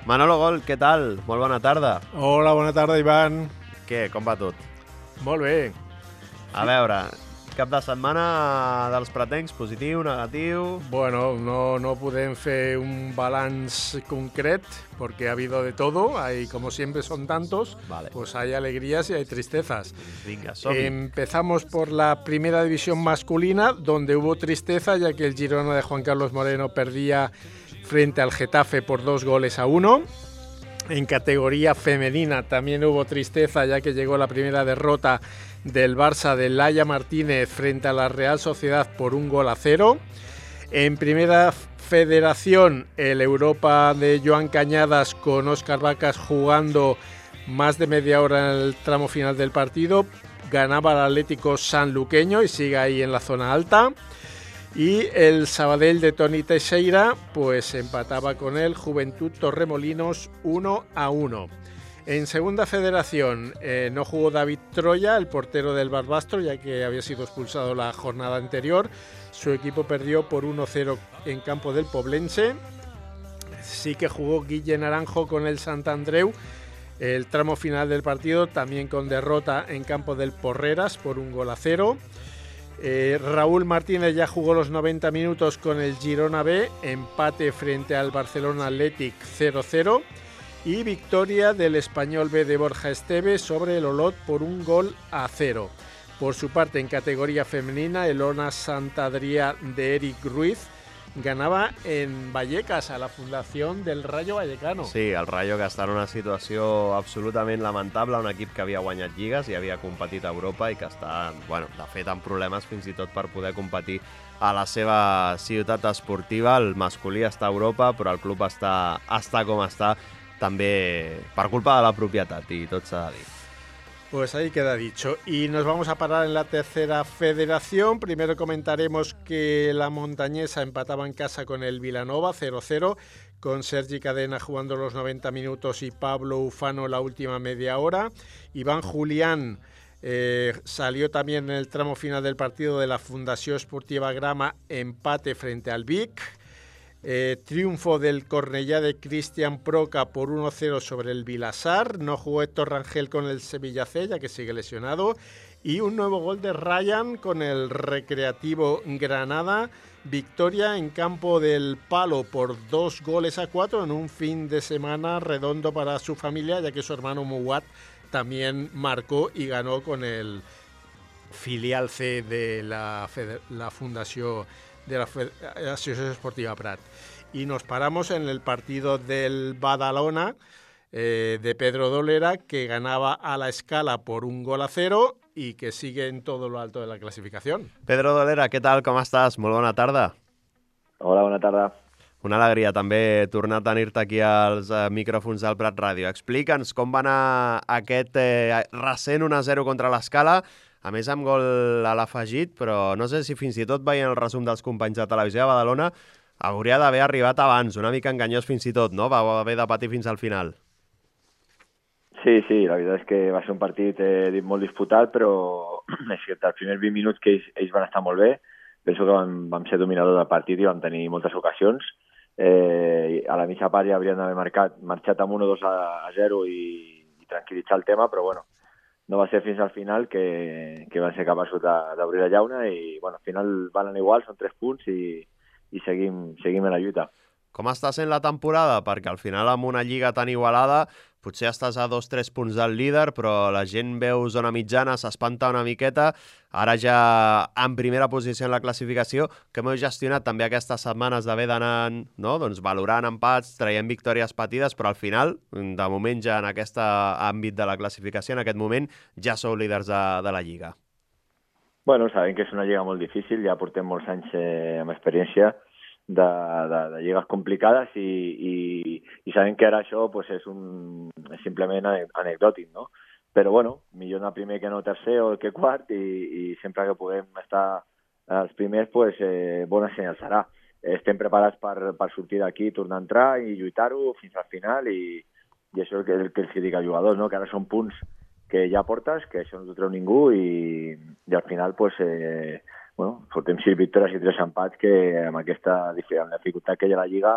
Manolo Gol, què tal? Molt bona tarda. Hola, bona tarda, Ivan. Què, com va tot? Molt bé. A veure, cap de setmana dels pretencs, positiu, negatiu... Bueno, no podem fer un balanç concret porque ha habido de todo, hay, como siempre son tantos, Vale. pues hay alegrías y hay tristezas. Vinga, som-hi. Empezamos por la primera división masculina, donde hubo tristeza ya que el Girona de Juan Carlos Moreno perdía frente al Getafe por 2-1. En categoría femenina también hubo tristeza ya que llegó la primera derrota del Barça de Laia Martínez frente a la Real Sociedad por 1-0. En primera federación, el Europa de Joan Cañadas con Óscar Vacas jugando más de media hora en el tramo final del partido. Ganaba el Atlético sanluqueño y sigue ahí en la zona alta. Y el Sabadell de Toni Teixeira pues empataba con el Juventud Torremolinos 1-1. En segunda federación no jugó David Troya, el portero del Barbastro, ya que había sido expulsado la jornada anterior. Su equipo perdió por 1-0 en campo del Poblense. Sí que jugó Guille Naranjo con el Sant Andreu. El tramo final del partido también con derrota en campo del Porreras por 1-0. Raúl Martínez ya jugó los 90 minutos con el Girona B, empate frente al Barcelona Athletic 0-0 y victoria del Español B de Borja Esteve sobre el Olot por 1-0. Por su parte, en categoría femenina, el Ona Sant Adrià de Eric Ruiz ganava en Vallecas, a la fundació del Rayo Vallecano. Sí, el Rayo que està en una situació absolutament lamentable, un equip que havia guanyat lligues i havia competit a Europa i que està, bueno, de fet, amb problemes fins i tot per poder competir a la seva ciutat esportiva. El masculí està a Europa, però el club està com està, també per culpa de la propietat, i tot s'ha de dir. Pues ahí queda dicho. Y nos vamos a parar en la tercera federación. Primero comentaremos que la Montañesa empataba en casa con el Vilanova 0-0, con Sergi Cadena jugando los 90 minutos y Pablo Ufano la última media hora. Iván Julián salió también en el tramo final del partido de la Fundació Esportiva Grama, empate frente al Vic. Triunfo del Cornellá de Cristian Proca por 1-0 sobre el Vilasar. No jugó Héctor Rangel con el Sevilla C, ya que sigue lesionado. Y un nuevo gol de Ryan con el Recreativo Granada. Victoria en campo del Palo por 2-4 en un fin de semana redondo para su familia, ya que su hermano Mouat también marcó y ganó con el filial C de la Fundació de la Asociación Esportiva Prat. Y nos paramos en el partido del Badalona de Pedro Dolera, que ganaba a la Escala por 1-0 y que sigue en todo lo alto de la clasificación. Pedro Dolera, què tal, com estàs? Molt bona tarda. Hola, bona tarda. Una alegria també tornar a tenir-te aquí als micròfons del Prat Ràdio. Explica'ns com va anar aquest recent 1-0 contra l'Escala, a més amb gol a l'afegit, però no sé si fins i tot veient el resum dels companys de Televisió de Badalona hauria d'haver arribat abans, una mica enganyós fins i tot, no? Va haver de patir fins al final. Sí, la veritat és que va ser un partit molt disputat, però és que els primers 20 minuts que ells van estar molt bé, penso que vam ser dominadors del partit i vam tenir moltes ocasions. A la mitja part ja haurien d'haver marxat amb 1-2-0 i tranquil·litzar el tema, però bueno, no va ser fins al final que van ser capaços d'obrir la llauna i bueno, al final van anar igual, són 3 punts i seguim en la lluita. Com està sent la temporada? Perquè al final amb una lliga tan igualada potser estàs a 2-3 punts del líder, però la gent veu zona mitjana, s'espanta una miqueta. Ara ja en primera posició en la classificació, que hem gestionat també aquestes setmanes d'haver d'anar, no? Doncs valorant empats, traient victòries patides, però al final, de moment ja en aquest àmbit de la classificació, en aquest moment, ja sou líders de la lliga. Bueno, sabem que és una lliga molt difícil, ja portem molts anys amb experiència de lligues complicades i sabem que ara això pues, és simplement anecdòtic, no? Però bueno, millor anar primer que no tercer o que quart i sempre que puguem estar els primers, pues, bona senyal serà. Estem preparats per sortir d'aquí, tornar a entrar i lluitar-ho fins al final i això és el que els dic als jugadors, no? Que ara són punts que ja portes, que això no t'ho treu ningú i al final pues, bueno, portem 6 victòries i 3 empats que amb aquesta dificultat que hi ha a la Lliga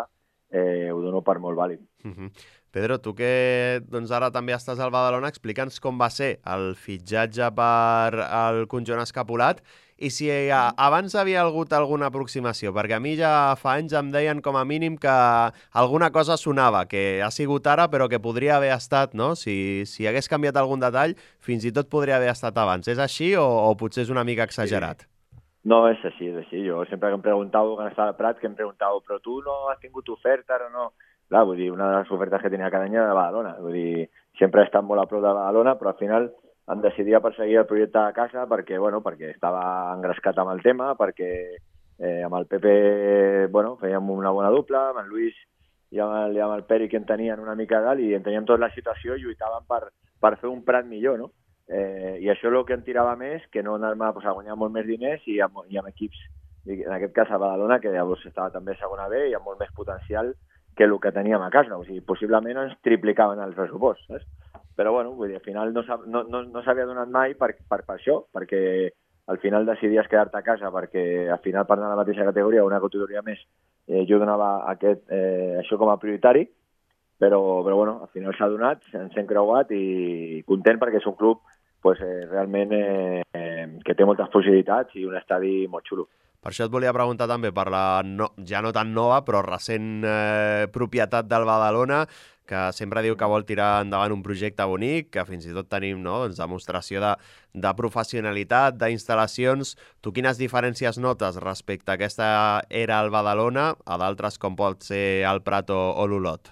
ho dono per molt vàlid. Pedro, tu que doncs ara també estàs al Badalona, explica'ns com va ser el fitxatge per al conjunt escapulat i si abans havia hagut alguna aproximació, perquè a mi ja fa anys em deien com a mínim que alguna cosa sonava, que ha sigut ara però que podria haver estat, no? Si hagués canviat algun detall, fins i tot podria haver estat abans. És així o potser és una mica exagerat? Sí. No, és així, és així. Jo sempre que em preguntava, quan estava al Prat, que em preguntava, però tu no has tingut oferta o no? Clar, vull dir, una de les ofertes que tenia cada any era de Badalona. Vull dir, sempre he estat molt a prop de Badalona, però al final em decidia perseguir el projecte a casa perquè estava engrescat amb el tema, perquè amb el Pepe, fèiem una bona dupla, amb el Luis i amb el Peri, que en tenien una mica dalt, i en teníem tota la situació i lluitaven per fer un Prat millor, no? I això és el que em tirava més, que no anar-me a guanyar molt més diners i amb equips, en aquest cas a Badalona, que llavors estava també a segona B i amb molt més potencial que el que teníem a casa. O sigui, possiblement ens triplicaven el pressupost, saps? Però vull dir, al final no s'havia donat mai per això, perquè al final decidies quedar-te a casa, perquè al final per anar a la mateixa categoria, una categoria més, jo donava això com a prioritari, però al final s'ha donat, ens hem creuat i content perquè és un club realment que té moltes possibilitats i un estadi molt xulo. Per això et volia preguntar també per la ja no tan nova, però recent propietat del Badalona, que sempre diu que vol tirar endavant un projecte bonic, que fins i tot tenim demostració de professionalitat, d'instal·lacions. Tu quines diferències notes respecte a aquesta era al Badalona a d'altres com pot ser el Prat o l'Olot?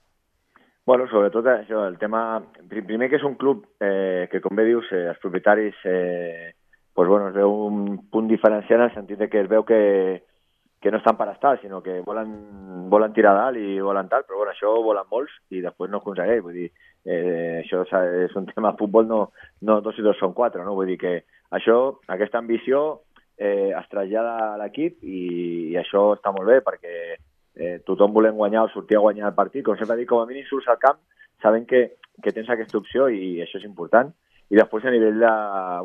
Bueno, sobretot això, el tema... Primer que és un club que, com bé dius, els propietaris es veu un punt diferencial en el sentit de que es veu que no estan per estar, sinó que volen tirar dalt i volen tal, però això volen molts i després no ho aconsegueix. Vull dir, això és un tema de futbol, no 2 i 2 són 4, no? Vull dir que aquesta ambició es trasllada a l'equip i això està molt bé perquè tothom volem guanyar o sortir a guanyar el partit. Com sempre dic, com a mínim surts al camp sabent que tens aquesta opció i això és important. I després a nivell de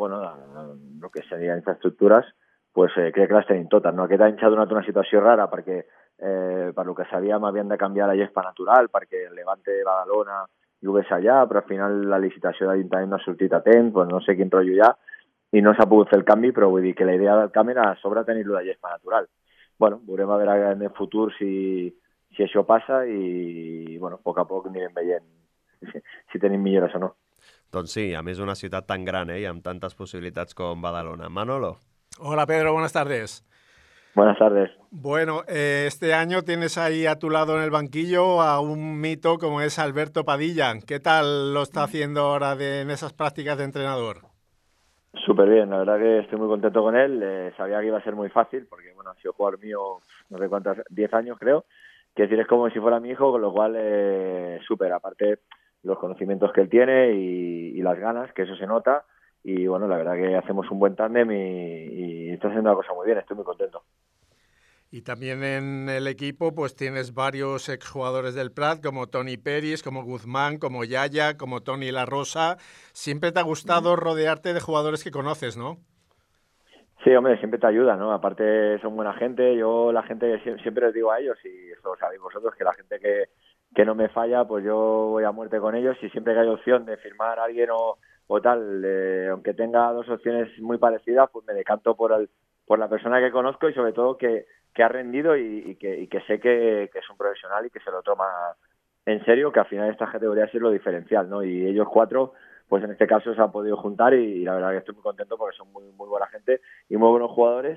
el que seria infraestructures, crec que les tenim totes. No? Aquest any s'ha donat una situació rara perquè per lo que sabíem havien de canviar la gespa natural perquè el Levante de Badalona jugués allà, però al final la licitació de l'Ajuntament no ha sortit a temps, no sé quin rotllo hi ha, i no s'ha pogut fer el canvi, però vull dir que la idea del camp era a sobre tenir-lo de gespa natural. Veurem a veure en el futur si això passa i a poc a poc anirem veient si tenim millores o no. Doncs sí, a més una ciutat tan gran i amb tantes possibilitats com Badalona. Manolo. Hola Pedro, buenas tardes. Buenas tardes. Bueno, este año tienes ahí a tu lado en el banquillo a un mito como es Alberto Padilla. ¿Qué tal lo está haciendo ahora en esas prácticas de entrenador? Súper bien, la verdad que estoy muy contento con él. Sabía que iba a ser muy fácil porque ha sido jugador mío no sé cuántos, 10 años creo, que decir es como si fuera mi hijo, con lo cual súper, aparte los conocimientos que él tiene y las ganas, que eso se nota, y la verdad que hacemos un buen tándem y está haciendo una cosa muy bien, estoy muy contento. Y también en el equipo pues tienes varios exjugadores del Prat, como Toni Peris, como Guzmán, como Yaya, como Toni La Rosa. Siempre te ha gustado rodearte de jugadores que conoces, ¿no? Sí, hombre, siempre te ayuda, ¿no? Aparte son buena gente, la gente siempre les digo a ellos, y eso lo sabéis vosotros, que la gente que no me falla, pues yo voy a muerte con ellos, y siempre que hay opción de firmar a alguien o tal, aunque tenga 2 opciones muy parecidas, pues me decanto por la persona que conozco y sobre todo que ha rendido y que sé que es un profesional y que se lo toma en serio, que al final estas categorías es lo diferencial, ¿no? Y ellos 4, pues en este caso se han podido juntar y la verdad que estoy muy contento porque son muy, muy buena gente y muy buenos jugadores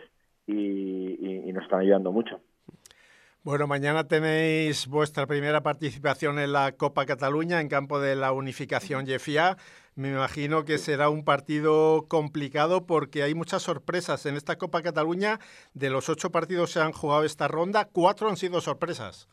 y nos están ayudando mucho. Bueno, mañana tenéis vuestra primera participación en la Copa Cataluña en campo de la Unificación Llefià. Me imagino que será un partido complicado porque hay muchas sorpresas en esta Copa Cataluña. De los 8 partidos que se han jugado esta ronda, 4 han sido sorpresas.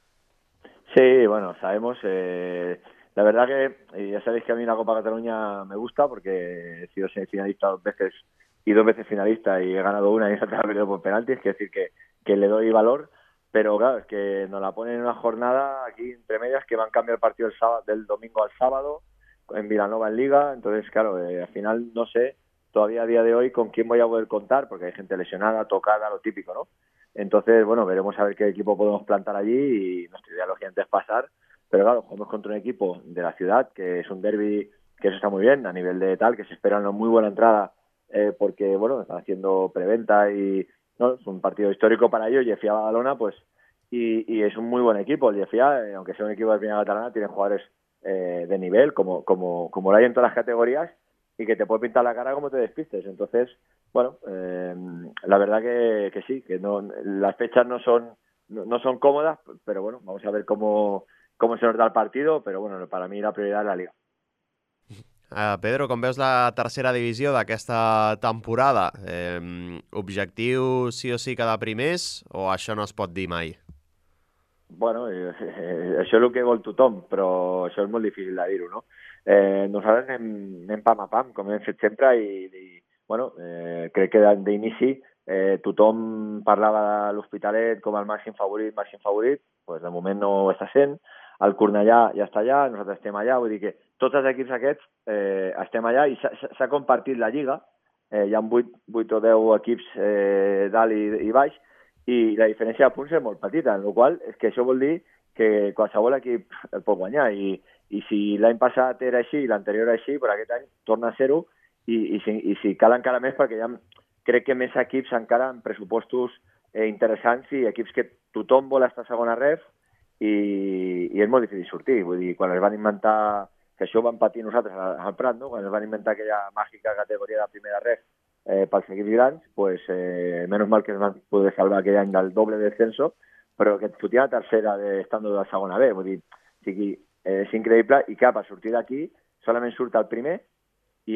Sí, sabemos. La verdad que ya sabéis que a mí la Copa Cataluña me gusta porque he sido semifinalista 2 veces y 2 veces finalista y he ganado una y esa te la he perdido por penaltis, es decir que le doy valor. Pero claro, es que nos la ponen en una jornada aquí entre medias que van a cambiar el partido del domingo al sábado en Vilanova en Liga. Entonces, claro, al final no sé todavía a día de hoy con quién voy a poder contar porque hay gente lesionada, tocada, lo típico, ¿no? Entonces, bueno, veremos a ver qué equipo podemos plantar allí y nuestra idea, lógicamente, es pasar. Pero claro, jugamos contra un equipo de la ciudad, que es un derbi, que eso está muy bien, a nivel de tal, que se espera una muy buena entrada, porque, bueno, están haciendo preventa y no es un partido histórico para ellos. Llefià Badalona, pues, y es un muy buen equipo. El Llefià, aunque sea un equipo de primera catalana, tiene jugadores de nivel, como lo hay en todas las categorías, y que te puede pintar la cara como te despistes. Entonces, bueno, la verdad que sí, que no, las fechas no son cómodas, pero bueno, vamos a ver cómo se nos da el partido, però bueno, para mi la prioritat és la Liga. Pedro, com veus la tercera divisió d'aquesta temporada? Objectiu sí o sí quedar primers o això no es pot dir mai? Bueno, això és el que vol tothom, però això és molt difícil de dir-ho, no? Nosaltres anem pam a pam, com hem fet sempre, i bueno, crec que d'inici tothom parlava de l'Hospitalet com el màxim favorit, doncs de moment no ho està sent. El Cornellà ja està allà, nosaltres estem allà, vull dir que tots els equips aquests estem allà i s'ha compartit la Lliga, hi ha 8 o 10 equips dalt i baix, i la diferència de punts és molt petita, en la qual és que això vol dir que qualsevol equip el pot guanyar, i si l'any passat era així i l'anterior era així, per aquest any torna a ser-ho, i si cal encara més, perquè hi ha, crec que més equips encara amb pressupostos interessants i equips que tothom vol estar a segona ref, i és molt difícil sortir. Vull dir, quan es van inventar, que això ho vam patir nosaltres al Prat, no? Quan es van inventar aquella màgica categoria de primera ref pels equips grans, pues, menys mal que es van poder salvar aquell any del doble descenso, però que et fotia la tercera estando de la segona B. Vull dir, o sigui, és increïble, i clar, per sortir d'aquí solament surt el primer i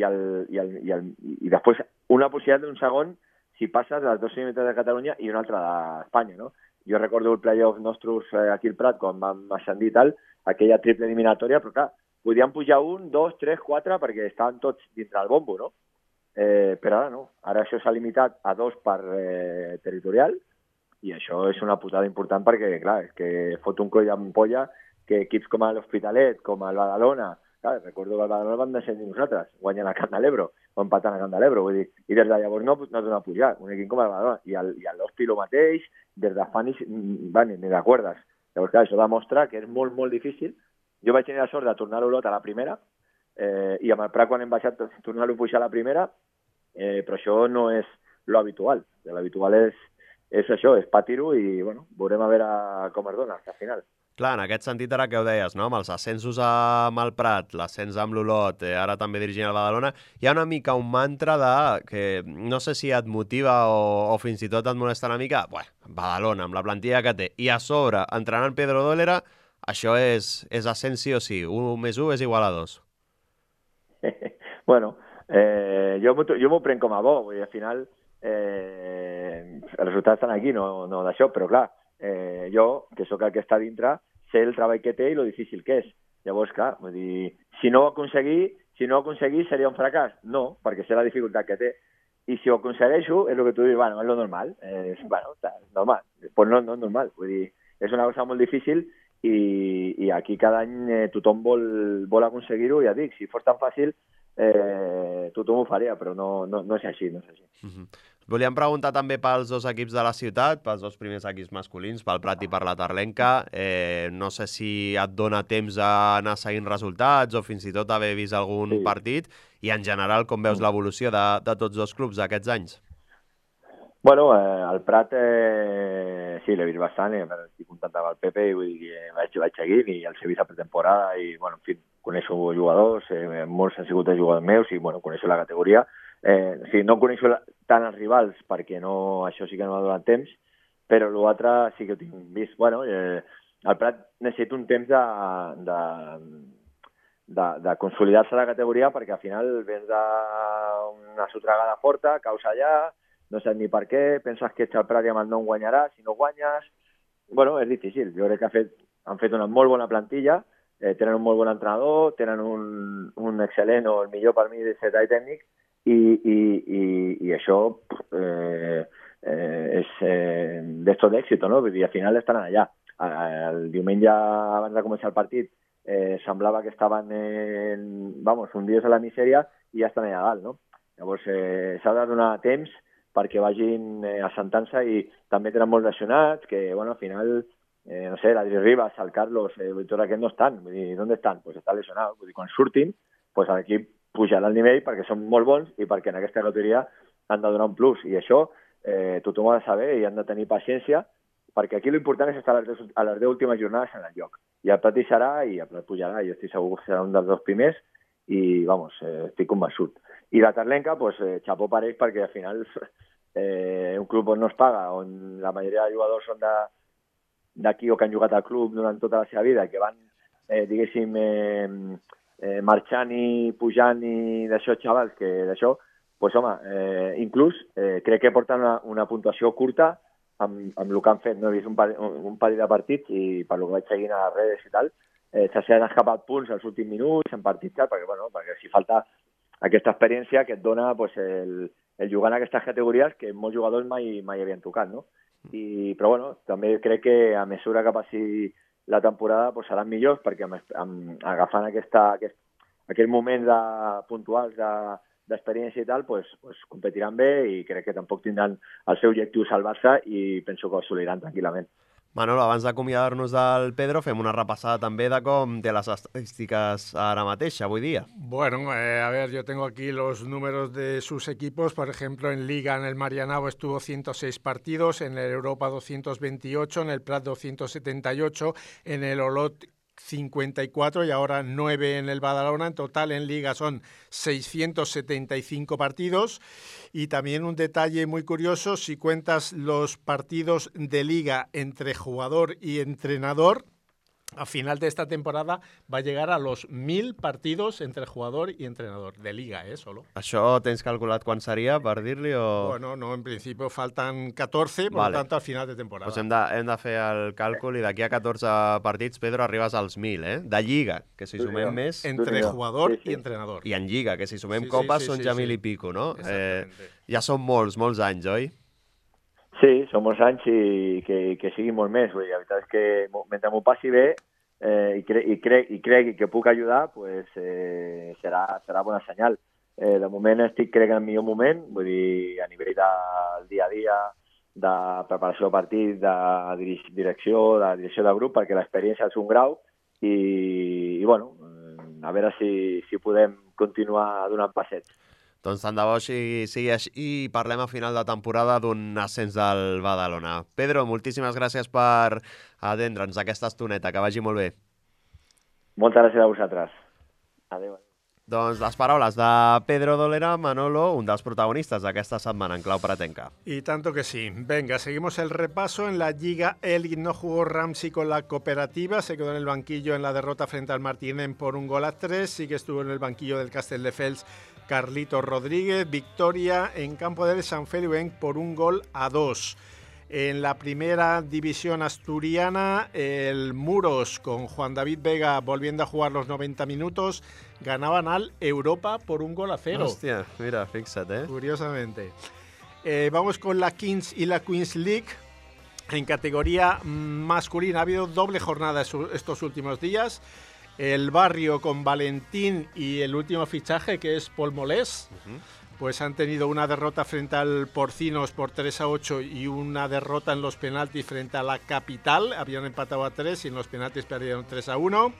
després una possibilitat d'un segon si passes les 2 ciutats de Catalunya i una altra d'Espanya, no? Jo recordo el playoff nostres aquí al Prat, quan vam ascendir i tal, aquella triple eliminatòria, però clar, podien pujar 1, 2, 3, 4, perquè estaven tots dintre del bombo, no? Però ara no. Ara això s'ha limitat a 2 per territorial, i això és una putada important perquè, clar, és que fot un coll d'ampolla que equips com l'Hospitalet, com el Badalona, clar, recordo que el Badalona van descendir nosaltres, guanyant a Camp de l'Ebro, o empatant a Camp de l'Ebro, vull dir, i des de llavors no torna a pujar, un equip com el Badalona, i l'Hospi el mateix, des de fa ni t'acordes. Llavors, clar, això demostra que és molt, molt difícil. Jo vaig tenir la sort de tornar-ho lot a la primera, i amb el Prat, quan hem baixat, tornar-ho a pujar a la primera, però això no és l'habitual. L'habitual és això, és patir-ho, i bueno, veurem a veure com es dona al final. Clar, en aquest sentit, ara que ho deies, no? Amb els ascensos amb el Prat, l'ascens amb l'Olot, ara també dirigint el Badalona, hi ha una mica un mantra que no sé si et motiva o fins i tot et molesta una mica, Badalona, amb la plantilla que té, i a sobre, entrenant Pedro Dólera, això és ascens sí o sí, 1 més 1 és igual a 2. Bueno, jo m'ho prenc com a bo, vull dir, al final els resultats estan aquí, no d'això, però clar, jo, que sóc el que està dintre, sé el treball que té i lo difícil que és. Llavors, clar, vull dir, si no ho aconseguís seria un fracàs? No, perquè sé la dificultat que té. I si ho aconsegueixo, és el que tu dius, bueno, és lo normal. Normal. Pues no és normal. Vull dir, és una cosa molt difícil, i aquí cada any tothom vol aconseguir-ho, i ja dic, si fos tan fàcil, tothom ho faria, però no és així, no és així. Volíem preguntar també pels 2 equips de la ciutat, pels 2 primers equips masculins, pel Prat i per la Terlenca. No sé si et dona temps a anar seguint resultats o fins i tot haver vist algun partit, i en general com veus l'evolució de tots 2 clubs d'aquests anys? Bueno, el Prat sí, l'he vist bastant, estic content amb el Pepe, i vull dir que vaig seguint, i els he vist a pretemporada, i bueno, en fi, coneixo jugadors, molts han sigut jugadors meus, i bueno, coneixo la categoria. No coneixo tant els rivals, perquè això sí que no m'ha donat temps, però l'altre sí que ho tinc vist. Bueno, el Prat necessita un temps de consolidar-se a la categoria, perquè al final vens d'una sotragada forta, caus allà, no saps ni per què, penses que ets el Prat i amb el nom guanyaràs, si no guanyes. Bueno, és difícil. Jo crec que han fet una molt bona plantilla, tenen un molt bon entrenador, tenen un excel·lent, o el millor per mi, de setall tècnic, i això és d'estos d'èxit, no? Vull dir, al final estan allà. El diumenge, abans de començar el partit, semblava que estaven hundidos a la misèria, i ja estan allà dalt, no? Llavors s'ha de donar temps perquè vagin assentant-se, i també tenen molts lesionats, que bueno, al final, no sé, l'Adri Ribas, el Carlos, tots aquests no estan, vull dir, ¿dónde estan? Pues estan lesionats, vull dir, quan surtin, pues l'equip pujarà el nivell perquè són molt bons i perquè en aquesta categoria han de donar un plus, i això tothom ho ha de saber i han de tenir paciència, perquè aquí l'important és estar a les 10 últimes jornades en el lloc, i el Prat hi serà i el Prat pujarà, i estic segur que serà un dels 2 primers, i vamos, estic convençut. I la Terlenca, pues, xapó per ells, perquè al final un club on no es paga, on la majoria de jugadors són d'aquí o que han jugat al club durant tota la seva vida, que van, diguéssim, marxant i pujant i d'això, xavals, que d'això, pues, home, inclús crec que porten una puntuació curta amb el que han fet. No he vist un parell de partits i per lo que vaig seguint a les redes i tal, s'han escapat punts als últims minuts, en partits, perquè si falta aquesta experiència que et dona pues, el jugar en aquestes categories que molts jugadors mai havien tocat, no? Però bueno, també crec que a mesura que passi la temporada pues, seran millors, perquè agafant aquells moments puntuals d'experiència i tal, pues, competiran bé, i crec que tampoc tindran el seu objectiu salvar-se, i penso que ho assoliran tranquil·lament. Manolo, abans d'acomiadar-nos del Pedro, fem una repassada també de com té les estadísticas ara mateix, avui dia. Bueno, a ver, yo tengo aquí los números de sus equipos. Por ejemplo, en Liga, en el Marianao estuvo 106 partidos, en el Europa 228, en el Prat 278, en el Olot 54 y ahora 9 en el Badalona. En total en Liga son 675 partidos. Y también un detalle muy curioso, si cuentas los partidos de Liga entre jugador y entrenador, a final de esta temporada va a llegar a los 1.000 partidos entre jugador y entrenador de Liga, solo. ¿Això tens calculat quan seria, per dir-li? O... Bueno, no, en principio faltan 14, por lo tanto, al final de temporada. Pues hem de fer el càlcul, i d'aquí a 14 partits, Pedro, arribes als 1.000, de Lliga, que si sumem més... Entre jugador y entrenador. I en Lliga, que si sumem copes són ja 1.000 i pico, no? Ja són molts anys, oi? Sí, són molts anys, i que sigui molt més. La veritat és que mentre m'ho passi bé i crec que puc ajudar, pues, serà bona senyal. De moment crec en el millor moment, vull dir, a nivell del dia a dia, de preparació de partit, de direcció de grup, perquè l'experiència és un grau, i bueno, a veure si podem continuar donant passets. Doncs tant de bo sigui així, i parlem a final de temporada d'un ascens del Badalona. Pedro, moltíssimes gràcies per atendre'ns aquesta estoneta, que vagi molt bé. Moltes gràcies a vosaltres. Adéu. Doncs les paraules de Pedro Dolera, Manolo, un dels protagonistes d'aquesta setmana en clau pratenca. Y tanto que sí. Venga, seguimos el repaso. En la Liga Elite no jugó Ramsey con la Cooperativa, se quedó en el banquillo en la derrota frente al Martínez por 1-3, sí que estuvo en el banquillo del Castelldefels Carlito Rodríguez. Victoria en campo del Sant Feliuenc por 1-2. En la primera división asturiana, el Muros, con Juan David Vega volviendo a jugar los 90 minutos, ganaban al Europa por 1-0. Hostia, mira, fíjate. Curiosamente. Vamos con la Kings y la Queens League. En categoría masculina ha habido doble jornada estos últimos días. El Barrio con Valentín y el último fichaje, que es Paul Molés, pues han tenido una derrota frente al Porcinos por 3-8 y una derrota en los penaltis frente a la Capital. Habían empatado a 3 y en los penaltis perdieron 3-1.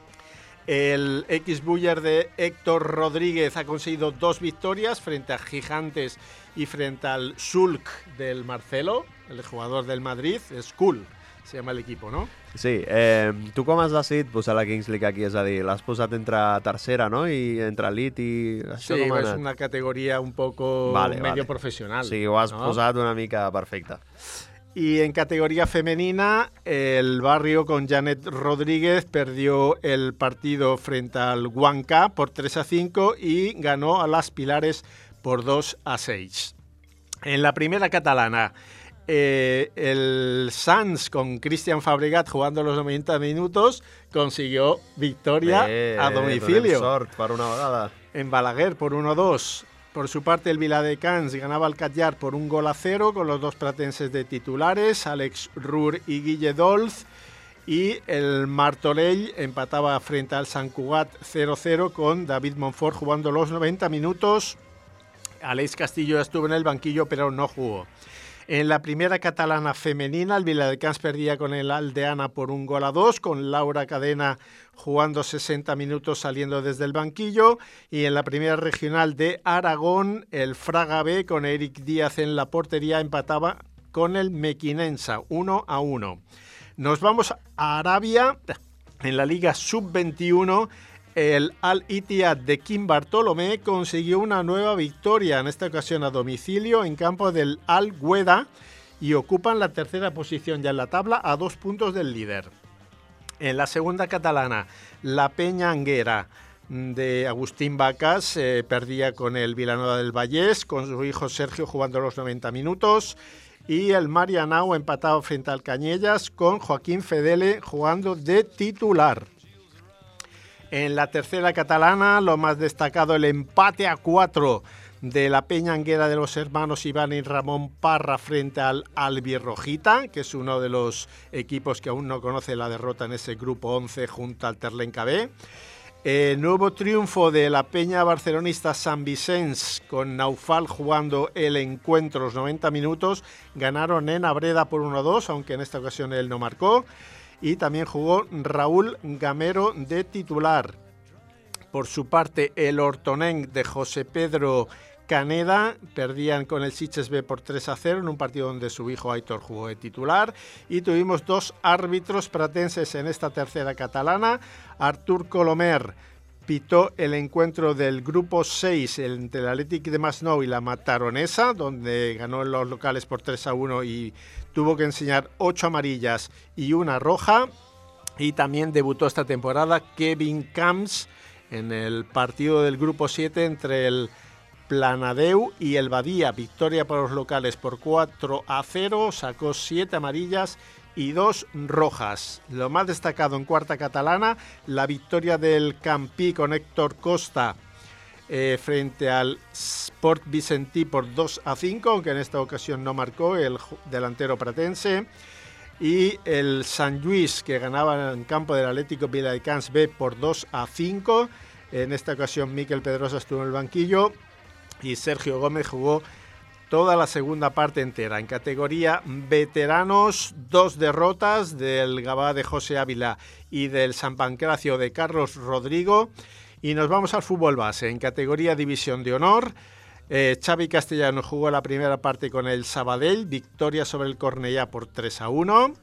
El X-Buller de Héctor Rodríguez ha conseguido 2 victorias frente a Gigantes y frente al Sulk del Marcelo, el jugador del Madrid. Skull se llama el equipo, ¿no? Sí, tu com has decidit posar la Kings League aquí? És a dir, l'has posat entre tercera, ¿no? I entre elite i... Això sí, és una categoría un poco medio profesional. Sí, ho has posat una mica perfecta. Y en categoría femenina, el Barrio con Janet Rodríguez perdió el partido frente al Huanca por 3-5 y ganó a las Pilares por 2-6. En la primera catalana, el Sants con Cristian Fabregat jugando los 90 minutos consiguió victoria a domicilio. Sort per una vegada. En Balaguer por 1-2. Por su parte, el Viladecans ganaba al Catllar por 1-0 con los dos pratenses de titulares, Alex Rur y Guille Dolz. Y el Martorell empataba frente al Sant Cugat 0-0 con David Monfort jugando los 90 minutos. Aleix Castillo estuvo en el banquillo, pero no jugó. En la primera catalana femenina, el Viladecans perdía con el Aldeana por 1-2, con Laura Cadena jugando 60 minutos saliendo desde el banquillo. Y en la primera regional de Aragón, el Fraga B, con Eric Díaz en la portería, empataba con el Mequinensa 1-1. Nos vamos a Arabia. En la Liga Sub-21, el Al-Ittihad de Kim Bartolomé consiguió una nueva victoria, en esta ocasión a domicilio, en campo del Al-Gueda, y ocupan la tercera posición ya en la tabla a 2 puntos del líder. En la segunda catalana, la Peña Anguera de Agustín Vacas perdía con el Vilanova del Vallès, con su hijo Sergio jugando los 90 minutos, y el Marianao empatado frente al Cañellas con Joaquín Fedele jugando de titular. En la tercera catalana, lo más destacado, el empate a 4 de la Peña Anguera de los hermanos Iván y Ramón Parra frente al Albirrojita, que es uno de los equipos que aún no conoce la derrota en ese grupo 11 junto al Terlenca B. Nuevo triunfo de la Peña Barcelonista San Vicens, con Naufal jugando el encuentro los 90 minutos. Ganaron en Abreda por 1-2, aunque en esta ocasión él no marcó. Y también jugó Raúl Gamero de titular. Por su parte, el Hortonenc de José Pedro Caneda perdían con el Sitges B por 3-0 en un partido donde su hijo Aitor jugó de titular. Y tuvimos 2 árbitros pratenses en esta tercera catalana. Artur Colomer pitó el encuentro del grupo 6 entre el Athletic de Masnou y la Mataronesa, donde ganó los locales por 3-1 y tuvo que enseñar 8 amarillas y 1 roja. Y también debutó esta temporada Kevin Camps en el partido del grupo 7 entre el Planadeu y el Badía. Victoria para los locales por 4-0, sacó 7 amarillas y 2 rojas. Lo más destacado en cuarta catalana, la victoria del Campí con Héctor Costa frente al Sport Vicentí por 2-5, aunque en esta ocasión no marcó el delantero pratense. Y el Sant Lluís, que ganaba en campo del Atlético Viladecans B por 2-5. En esta ocasión Miquel Pedrosa estuvo en el banquillo y Sergio Gómez jugó toda la segunda parte entera. En categoría veteranos, 2 derrotas del Gabá de José Ávila y del San Pancracio de Carlos Rodrigo. Y nos vamos al fútbol base. En categoría división de honor, Xavi Castellano jugó la primera parte con el Sabadell, victoria sobre el Cornellá por 3-1.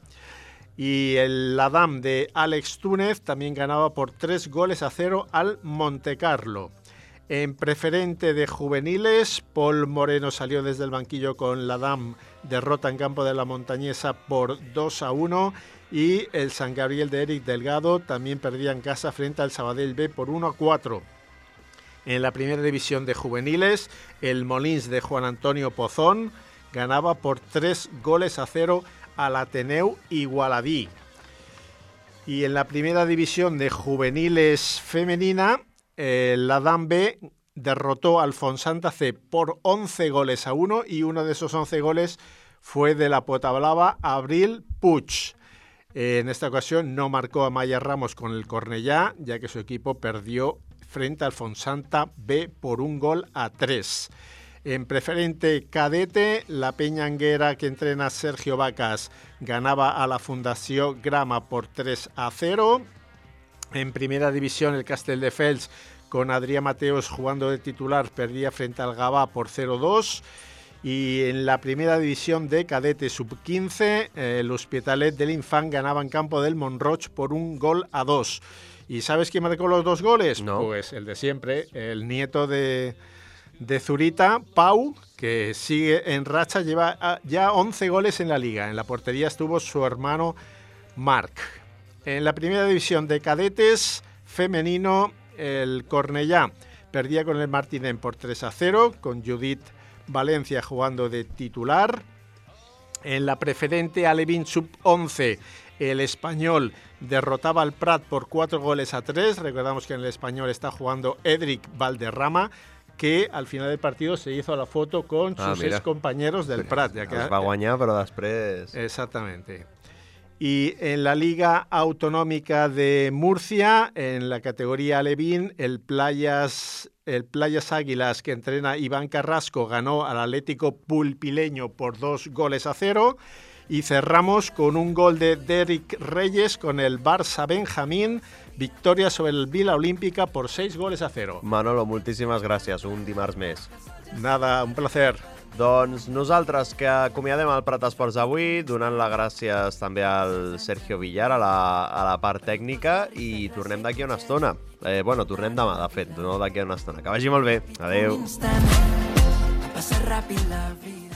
Y el Ladam de Àlex Túnez también ganaba por 3-0 al Montecarlo. En preferente de juveniles, Paul Moreno salió desde el banquillo con la DAM, derrota en campo de la Montañesa por 2-1, y el San Gabriel de Eric Delgado también perdía en casa frente al Sabadell B por 1-4. En la primera división de juveniles, el Molins de Juan Antonio Pozón ganaba por 3-0 al Ateneu Igualadí. Y en la primera división de juveniles femenina, la DAM B derrotó al Fonsanta C por 11-1, y uno de esos 11 goles fue de la Potablava Abril Puig. En esta ocasión no marcó Amaya Ramos con el Cornellá, ya que su equipo perdió frente al Fonsanta B por 1-3. En preferente cadete, la Peña Anguera, que entrena Sergio Vacas, ganaba a la Fundació Grama por 3-0. En primera división, el Castelldefels, con Adrià Mateos jugando de titular, perdía frente al Gavà por 0-2. Y en la primera división de cadete sub-15, el Hospitalet de l'Infant ganaba en campo del Montroig por 1-2. ¿Y sabes quién marcó los 2 goles? No. Pues el de siempre, el nieto de Zurita, Pau, que sigue en racha, lleva ya 11 goles en la liga. En la portería estuvo su hermano Marc. En la primera división de cadetes femenino, el Cornellá perdía con el Martinén por 3-0, con Judith Valencia jugando de titular. En la preferente Alevín sub-11, el Español derrotaba al Prat por 4-3. Recordamos que en el Español está jugando Edric Valderrama, que al final del partido se hizo la foto con sus excompañeros del Prat. Ja que es va guanyar, però després... Exactamente. Y en la Liga Autonómica de Murcia, en la categoría Alevín, el Playas Águilas, que entrena Iván Carrasco, ganó al Atlético Pulpileño por 2-0. Y cerramos con un gol de Derrick Reyes con el Barça Benjamín, victòria sobre el Vila Olímpica por 6-0. Manolo, moltíssimes gràcies, un dimarts més. Nada, un placer. Doncs nosaltres que acomiadem el Prat Esports avui, donant les gràcies també al Sergio Villar a la part tècnica, i tornem d'aquí a una estona. Tornem demà, de fet, no d'aquí a una estona. Que vagi molt bé. Adéu. Passa ràpid la vida.